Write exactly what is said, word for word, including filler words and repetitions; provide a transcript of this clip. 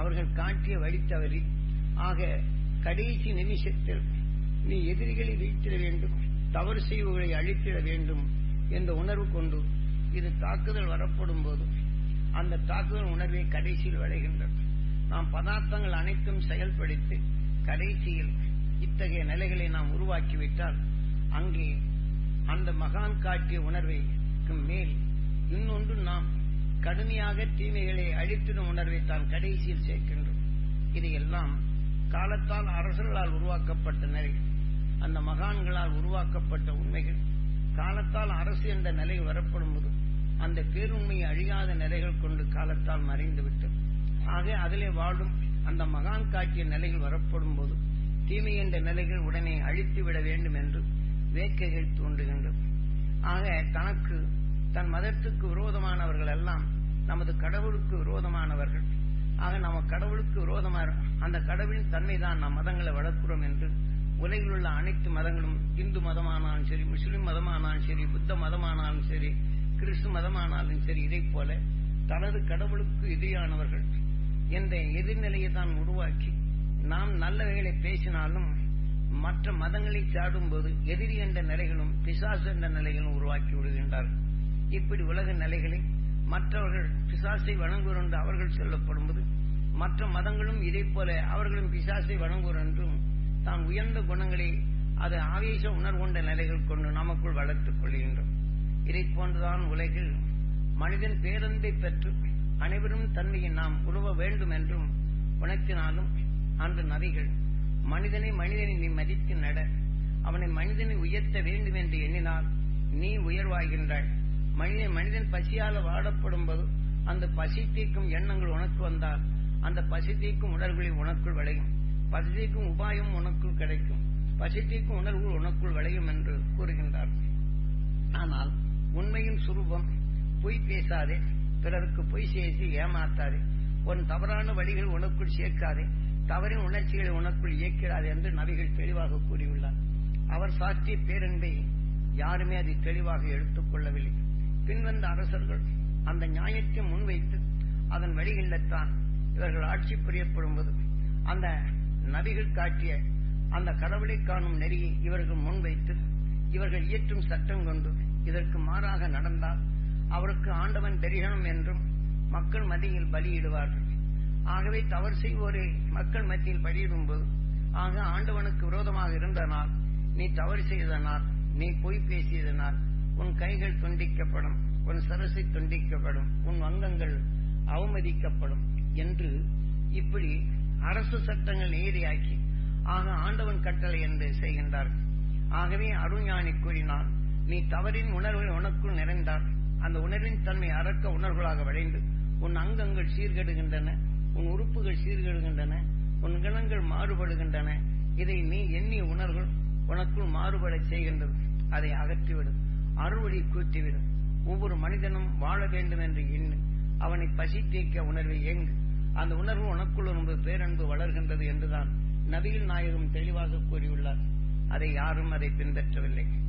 அவர்கள் காட்டிய வழித்தவறி ஆக கடைசி நிமிஷத்தில் நீ எதிரிகளை வீழ்த்திட வேண்டும், தவறு செய்வர்களை அழித்திட வேண்டும் என்ற உணர்வு கொண்டு இது தாக்குதல் வரப்படும் போது அந்த தாக்குதல் உணர்வை கடைசியில் விளைகின்றது. நாம் பதார்த்தங்கள் அனைத்தும் செயல்படுத்தி கடைசியில் இத்தகைய நிலைகளை நாம் உருவாக்கிவிட்டால் அங்கே அந்த மகான் காட்டிய உணர்வைக்கு மேல் இன்னொன்று நாம் கடுமையாக தீமைகளை அழித்திடும் உணர்வை தான் கடைசியில் சேர்க்கின்றோம். இதையெல்லாம் காலத்தால் அரசர்களால் உருவாக்கப்பட்ட நிலை, அந்த மகான்களால் உருவாக்கப்பட்ட உண்மைகள் காலத்தால் அரசு என்ற நிலை வரப்படும் போது அந்த பேருண்மையை அழியாத நிலைகள் கொண்டு காலத்தால் மறைந்துவிட்டது. ஆக அதிலே வாழும் அந்த மகான் காட்டிய நிலைகள் வரப்படும் போது தீமை என்ற நிலைகள் உடனே அழித்துவிட வேண்டும் என்று வேட்கைகள் தோன்றுகின்றது. ஆக தனக்கு தன் மதத்துக்கு விரோதமானவர்கள் எல்லாம் நமது கடவுளுக்கு விரோதமானவர்கள். ஆக நம்ம கடவுளுக்கு விரோதமான அந்த கடவுளின் தன்மைதான் நாம் மதங்களை வளர்க்கிறோம் என்று உலகில் உள்ள அனைத்து மதங்களும், இந்து மதமானாலும் சரி, முஸ்லிம் மதமானாலும் சரி, புத்த மதமானாலும் சரி, கிறிஸ்து மதமானாலும் சரி, இதை போல தனது கடவுளுக்கு எதிரானவர்கள் என்ற எதிர்நிலையை தான் உருவாக்கி நாம் நல்லவைகளை பேசினாலும் மற்ற மதங்களை சாடும்போது எதிரி என்ற நிலைகளும் பிசாசு என்ற நிலைகளும் உருவாக்கி விடுகின்றார்கள். இப்படி உலக நிலைகளை மற்றவர்கள் பிசாசை வணங்குவர் என்று அவர்கள் சொல்லப்படும் போது மற்ற மதங்களும் இதை போல அவர்களும் பிசாசை வணங்குவர் என்றும் தான் உயர்ந்த குணங்களை அது ஆவேச உணர்வுண்ட நிலைகள் கொண்டு நமக்குள் வளர்த்துக் கொள்கின்றோம். இதை போன்றுதான் உலகில் மனிதன் பேரன்பை பெற்று அனைவரும் தன்மையை நாம் உருவ வேண்டும் என்றும் உணர்த்தினாலும் அன்று நபிகள் மனிதனை மனிதனை நீ மதித்து நட, அவனை மனிதனை உயர்த்த வேண்டும் என்று எண்ணினால் நீ உயர்வாகின்றாய். மனிதன் மனிதன் பசியால் வாடப்படும் போது அந்த பசி தீர்க்கும் எண்ணங்கள் உனக்கு வந்தால் அந்த பசி தீர்க்கும் உணர்வுகளை உனக்குள் விளையும், பசி தீர்க்கும் உபாயம் உனக்குள் கிடைக்கும், பசி தீர்க்கும் உணர்வுகள் உனக்குள் விளையும் என்று கூறுகின்றார். ஆனால் உண்மையின் சுரூபம் பொய் பேசாதே, பிறருக்கு பொய் செய்து ஏமாத்தாதே, உன் தவறான வழிகள் உனக்குள் சேர்க்காதே, தவறின் உணர்ச்சிகளை உனக்குள் இயக்கிறாது என்று நபிகள் தெளிவாக கூறியுள்ளார். அவர் சாற்றிய பேரன்பை யாருமே அதை தெளிவாக எடுத்துக் கொள்ளவில்லை. பின்வந்த அரசர்கள் அந்த நியாயத்தை முன்வைத்து அதன் வழிகளில்தான் இவர்கள் ஆட்சி புரியப்படும் போது அந்த நபிகள் காட்டிய அந்த கடவுளை காணும் நெறியை இவர்கள் முன்வைத்து இவர்கள் இயற்றும் சட்டம் கொண்டு இதற்கு மாறாக நடந்தால் அவருக்கு ஆண்டவன் தெரிகணும் என்றும் மக்கள் மத்தியில் பலியிடுவார்கள். ஆகவே தவறு செய்வோரை மக்கள் மத்தியில் பலியிடும் போது ஆக ஆண்டவனுக்கு விரோதமாக இருந்தனால், நீ தவறு செய்தனால், நீ பொய் பேசியதனால் உன் கைகள் துண்டிக்கப்படும், உன் சரசை துண்டிக்கப்படும், உன் அங்கங்கள் அவமதிக்கப்படும் என்று இப்படி அரசு சட்டங்கள் நீதியாக்கி ஆக ஆண்டவன் கட்டளை என்று செய்கின்றார்கள். ஆகவே அருஞானி கூறினான், நீ தவறின் உணர்வுகள் உனக்குள் நிறைந்தால் அந்த உணர்வின் தன்மை அறக்க உணர்வுகளாக விளைந்து உன் அங்கங்கள் சீர்கெடுகின்றன, உன் உறுப்புகள் சீர்கெடுகின்றன, உன் கணங்கள் மாறுபடுகின்றன. இதை நீ எண்ணிய உணர்வுகள் உனக்குள் மாறுபட செய்கின்றது. அதை அகற்றிவிடும், அறுவழி கூட்டிவிடும். ஒவ்வொரு மனிதனும் வாழ வேண்டும் என்று எண்ணு, அவனை பசி தீர்க்க உணர்வை எங்கு அந்த உணர்வு உனக்குள் ஒரு பேரன்பு வளர்கின்றது என்றுதான் நபிகள் நாயகம் தெளிவாக கூறியுள்ளார். அதை யாரும் அதை பின்பற்றவில்லை.